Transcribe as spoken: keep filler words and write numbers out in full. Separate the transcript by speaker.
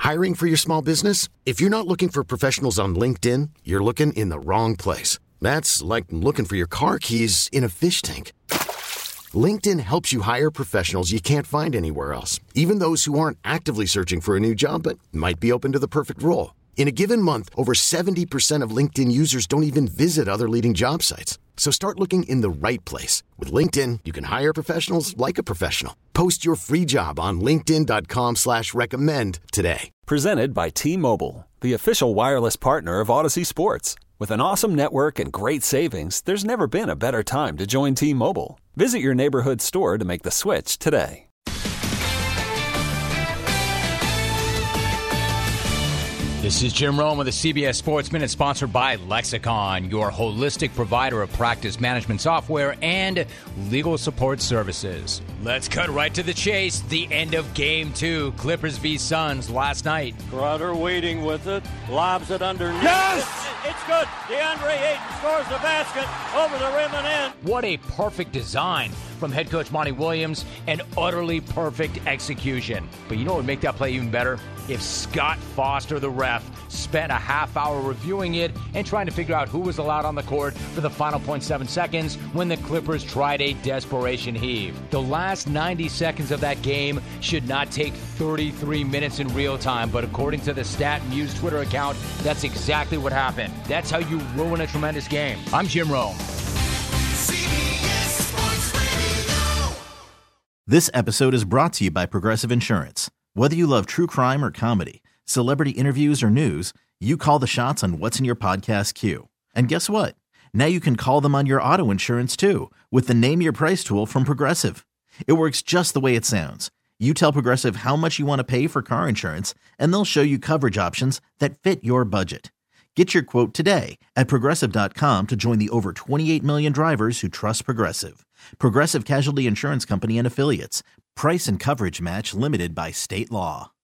Speaker 1: Hiring for your small business? If you're not looking for professionals on LinkedIn, you're looking in the wrong place. That's like looking for your car keys in a fish tank. LinkedIn helps you hire professionals you can't find anywhere else, even those who aren't actively searching for a new job but might be open to the perfect role. In a given month, over seventy percent of LinkedIn users don't even visit other leading job sites. So start looking in the right place. With LinkedIn, you can hire professionals like a professional. Post your free job on linkedin dot com slash recommend today.
Speaker 2: Presented by T-Mobile, the official wireless partner of Odyssey Sports. With an awesome network and great savings, there's never been a better time to join T-Mobile. Visit your neighborhood store to make the switch today.
Speaker 3: This is Jim Rome with the C B S Sports Minute, sponsored by Lexicon, your holistic provider of practice management software and legal support services. Let's cut right to the chase. The end of Game two, Clippers v. Suns last night.
Speaker 4: Crowder waiting with it, lobs it underneath.
Speaker 5: Yes!
Speaker 4: It's, it's good. DeAndre Ayton scores the basket over the rim and in.
Speaker 3: What a perfect design from head coach Monty Williams, and utterly perfect execution. But you know what would make that play even better? If Scott Foster, the ref, spent a half hour reviewing it and trying to figure out who was allowed on the court for the final zero point seven seconds when the Clippers tried a desperation heave. The last ninety seconds of that game should not take thirty-three minutes in real time, but according to the Stat Muse Twitter account, that's exactly what happened. That's how you ruin a tremendous game. I'm Jim Rome.
Speaker 6: This episode is brought to you by Progressive Insurance. Whether you love true crime or comedy, celebrity interviews or news, you call the shots on what's in your podcast queue. And guess what? Now you can call them on your auto insurance too with the Name Your Price tool from Progressive. It works just the way it sounds. You tell Progressive how much you want to pay for car insurance, and they'll show you coverage options that fit your budget. Get your quote today at Progressive dot com to join the over twenty-eight million drivers who trust Progressive. Progressive Casualty Insurance Company and Affiliates. Price and coverage match limited by state law.